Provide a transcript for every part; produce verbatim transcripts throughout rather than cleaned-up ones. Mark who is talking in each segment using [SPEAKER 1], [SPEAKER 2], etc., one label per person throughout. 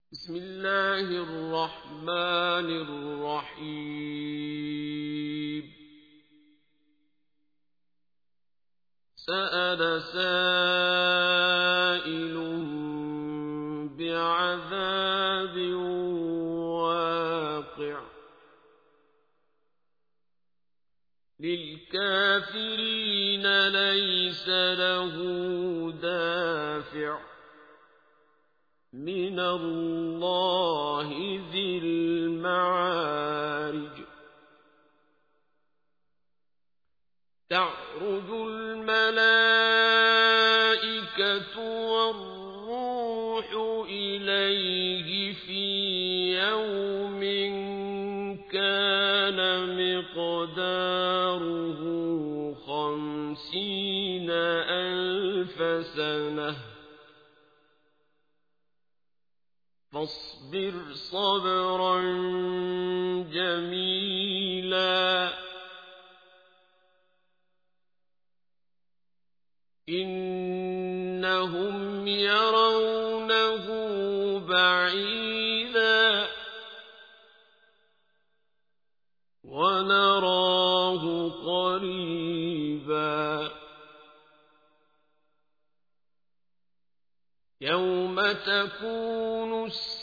[SPEAKER 1] بسم الله الرحمن الرحيم سأل سائل بعذاب واقع للكافرين ليس له دافع من الله ذي المعارج تعرج الملائكة والروح إليه في يوم كان مقداره خمسين ألف سنة فاصبر صبرا جميلا إنهم يرونه بعيدا ونراه قريبا يوم تكون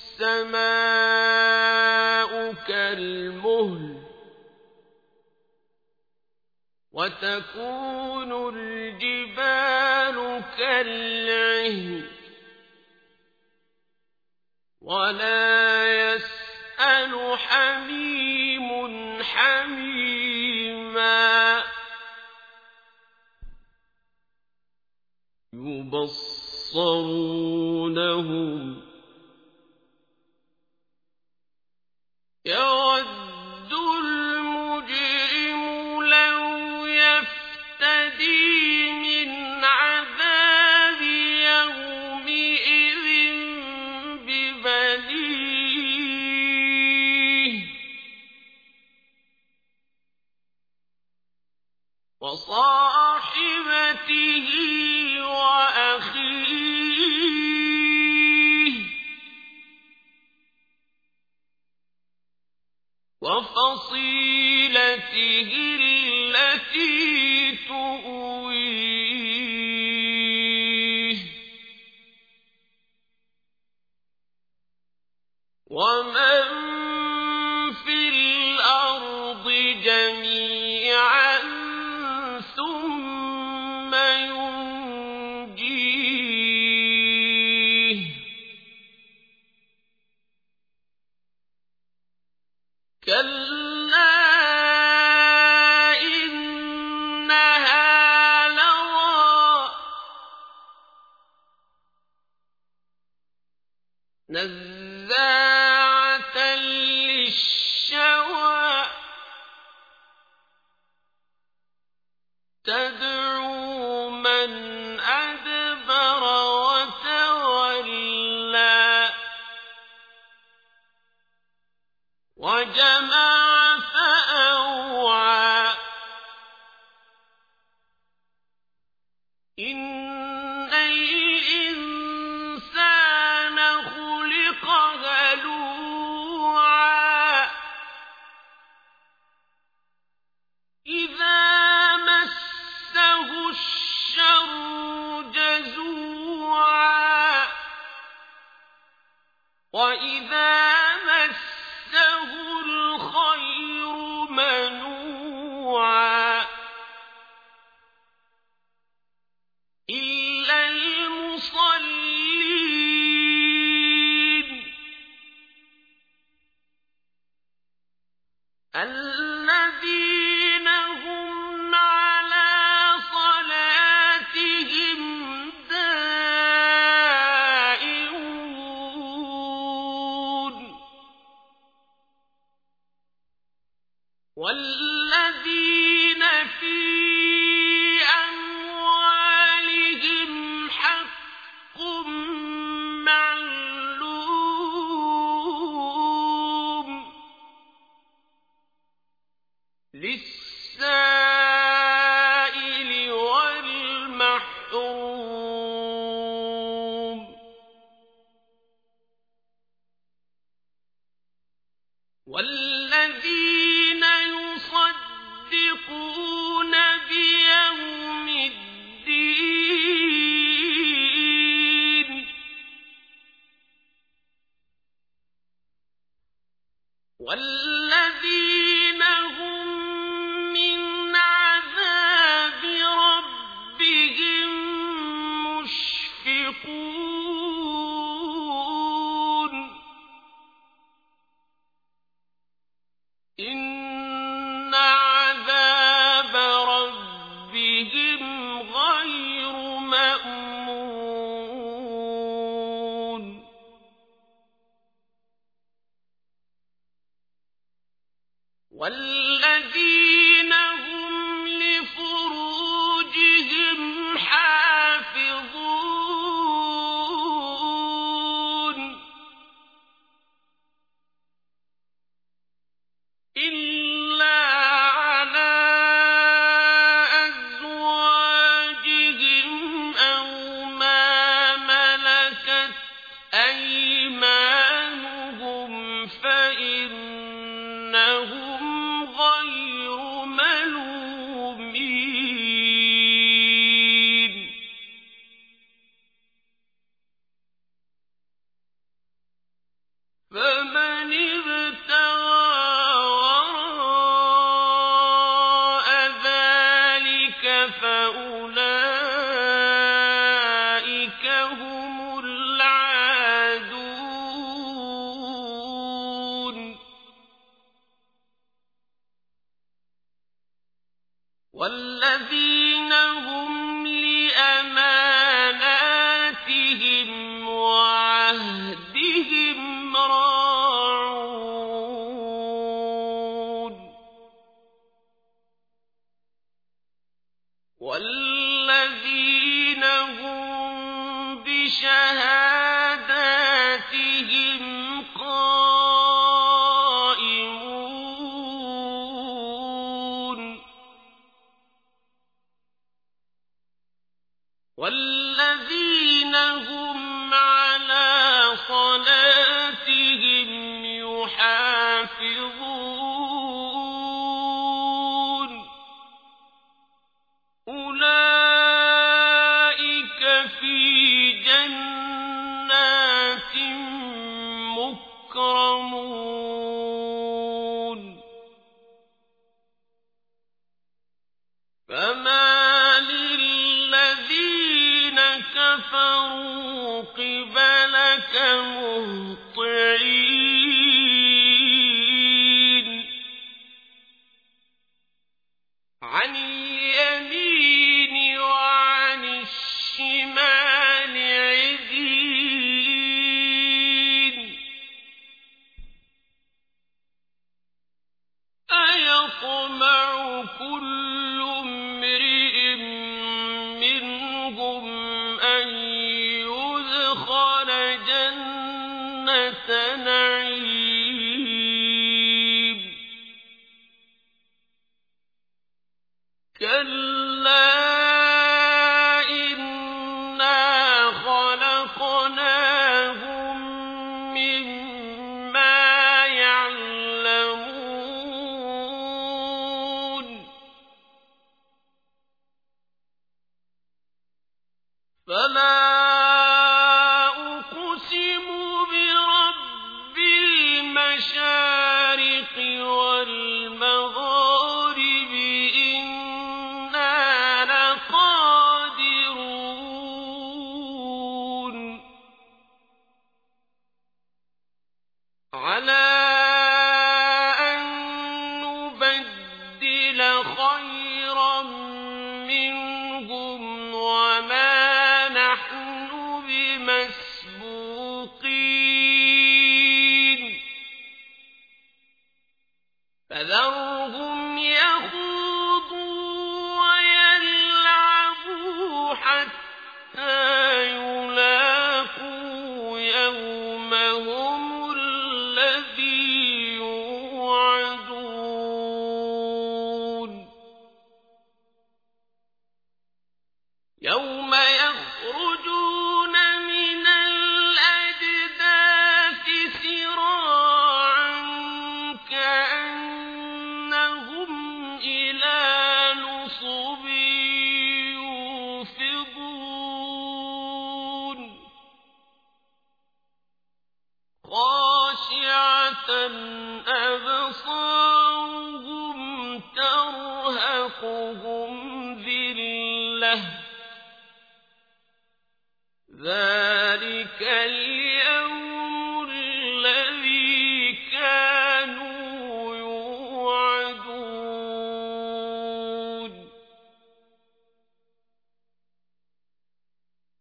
[SPEAKER 1] السماء كالمهل وتكون الجبال كالعهن ولا يسأل حميم حميما يبصرونهم يود المجرم لو يفتدي من عذاب يومئذ ببنيه وصاحبته وأخيه وفصيلته التي تؤويه ومن في الأرض جميعا ثم ينجيه كلا إنها لظى نزاعة للشوى تدعو من أدبر وتولى وجمع فأوعى إن الإنسان خلق هلوعا إذا مسه الشر جزوعا وإذا مسه الخير منوعا إلا المصلين الذين هم على صلاتهم دائمون والذين في أموالهم حق معلوم للسائل والمحروم والذين يصدقون بيوم الدين والذين هم من عذاب ربهم مشفقون إن عذاب ربهم غير مأمون والذين هم لفروجهم حافظون إلا على أزواجهم أو ما ملكت أيمانهم فإنهم غير ملومين فمن ابتغى وراء ذلك فأولئك هم العادون والذين هم لأماناتهم وعهدهم راعون والذين هم بشهاداتهم قائمون والذين هم على صلاتهم يحافظون أولئك في جنات مكرمون فما للذين كفروا قبلك مهطعين عن اليمين وعن الشمال عزين أيطمع كل امرئ منهم أن يدخل جنة نعيم كلا إنا خلقناهم مما يعلمون فلا أقسم برب المشارق والمغارب إنا لقادرون على أن نبدل خيرا منهم وما نحن بمسبوقين فذرهم يخوضوا ويلعبوا حتى يلاقوا يومهم الذي أبصارهم ترهقهم ذلة